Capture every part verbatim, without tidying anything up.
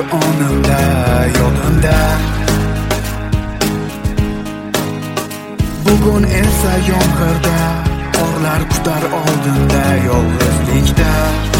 onimda, yodimda. Bugun esa yomg'irda, qorlar kutar oldinda, yolg'izlikda.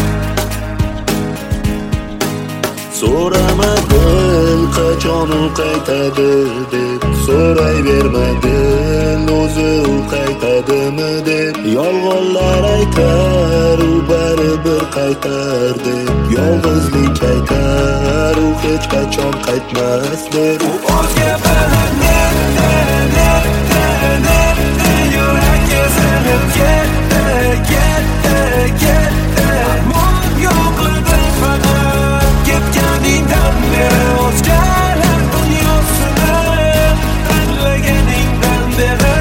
So'ramadin qachon u qaytadi deb, so'rayvermadin o'zi u qaytadimi deb. Yolg'onlar aytar u baribir qaytar deb, yolg'izlik aytar u hech qachon qaytmas deb. U o'zga bilan netdi, netdi, netdi, yurakka sinib ketdi, ketdi, ketdi. Armon yo'qlidi faqat ketganingdan beri, o'zgalar dunyosini tanlaganingdan beri.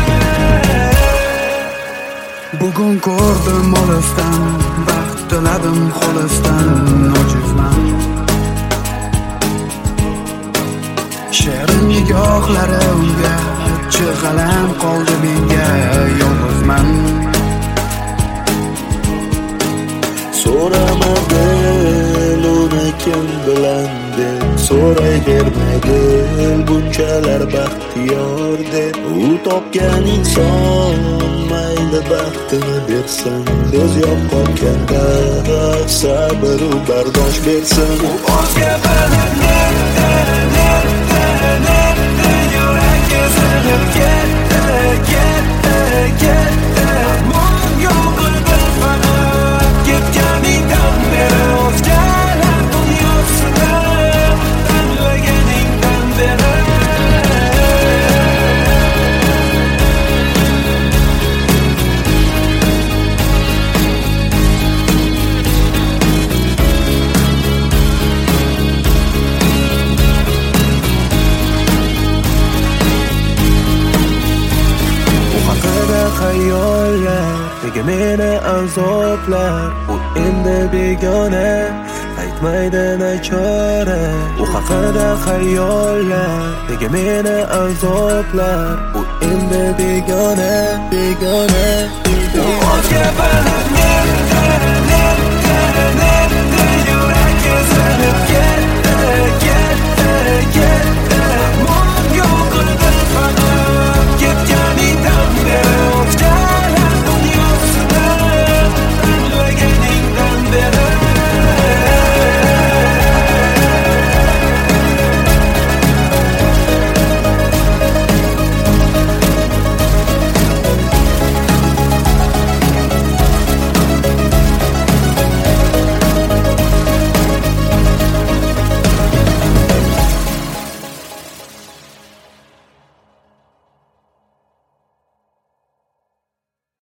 Bugun ko'rdim olisdan, baxt tiladim xolisdan, ojizman. Shirin nigohlari unga, chig'alam qoldi menga, yolg'izman. So'ramadin uni kim bilan deb, so'rayvermadin bunchalar baxtiyor deb. U topgan inson mayli baxtini bersin, ko'z yoqqanda sabr u bardosh bersin. U o'zga bilan netdi, netdi, netdi, yurakka sinib ketdi, ketdi, ketdi. Armon yo'qlidi faqat ketganingdan beri, o'zgalar dunyosini tanlaganingdan beri. Xayollar nega meni azoblar, u endi begona, aytmaydi nachora. U haqida xayollar nega meni azoblar, u endi begona, begona, begona. O'zga bilan netdi,